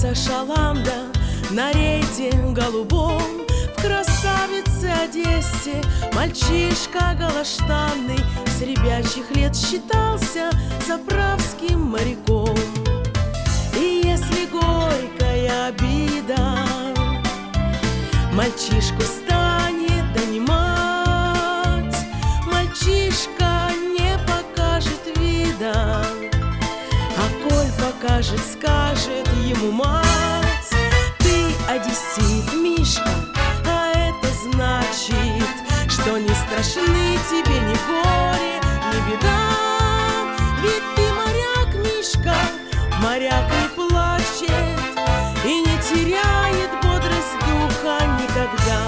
Одесса, Шаланда на рейде голубом. В красавице Одессе мальчишка галаштанный с ребячьих лет считался заправским моряком. И если горькая обида мальчишку станет донимать, мальчишка не покажет вида, а коль покажет, скажет ему мать: ты одессит, Мишка, а это значит, что не страшны тебе ни горе, ни беда. Ведь ты моряк, Мишка, моряк не плачет и не теряет бодрость духа никогда.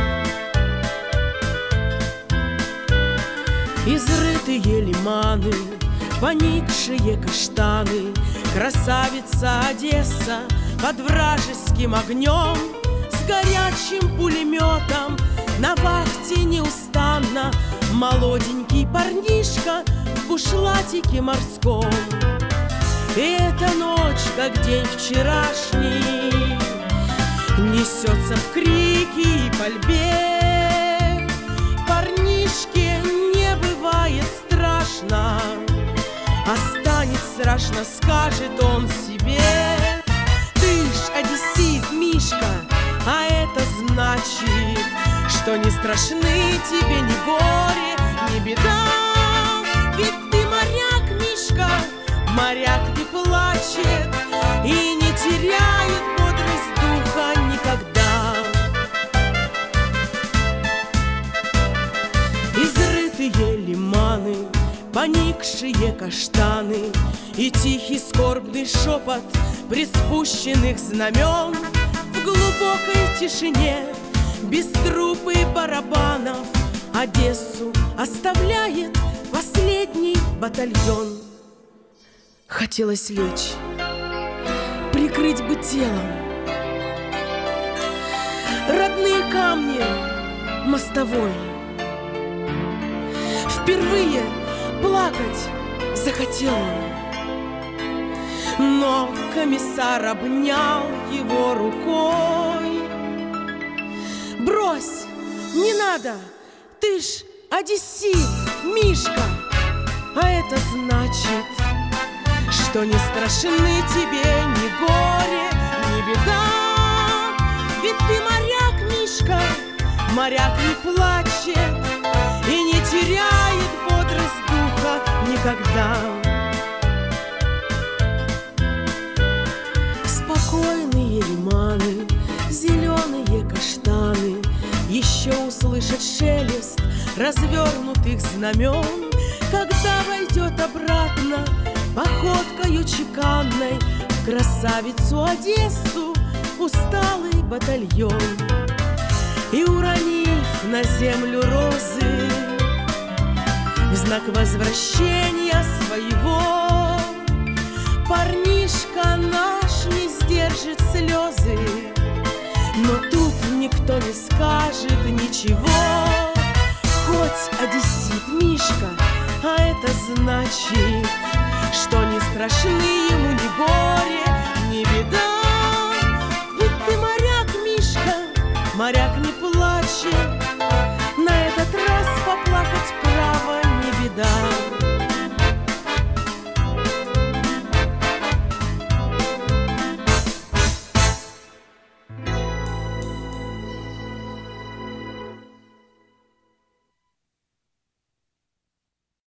Изрытые лиманы, поникшие каштаны, красавица Одесса под вражеским огнем, с горячим пулеметом на вахте неустанно молоденький парнишка в бушлатике морском. И эта ночь, как день вчерашний, несется в крики и пальбе. Парнишке не бывает страшно, а станет страшно, скажет он себе: ты ж одессит, Мишка, а это значит, что не страшны тебе ни горе, ни беда. Ведь ты моряк, Мишка, моряк не плачет и не теряет бодрость духа никогда. Изрытые лиманы, поникшие каштаны и тихий скорбный шепот приспущенных знамен. В глубокой тишине, без труб и барабанов, Одессу оставляет последний батальон. Хотелось лечь, прикрыть бы телом родные камни мостовой. Впервые плакать захотел он, но комиссар обнял его рукой. Брось, не надо, ты ж одессит, Мишка, а это значит, что не страшны тебе ни горе, ни беда. Ведь ты моряк, Мишка, моряк не плачет и не теряет бодрость духа никогда. Спокойные лиманы, зеленые каштаны еще услышат шелест развернутых знамен, когда войдет обратно походкою чеканной в красавицу Одессу усталый батальон. И уронив на землю розы в знак возвращения своего, парнишка наш не сдержит слезы, но тут никто не скажет ничего. Хоть одессит, Мишка, а это значит, что не страшны ему ни горе,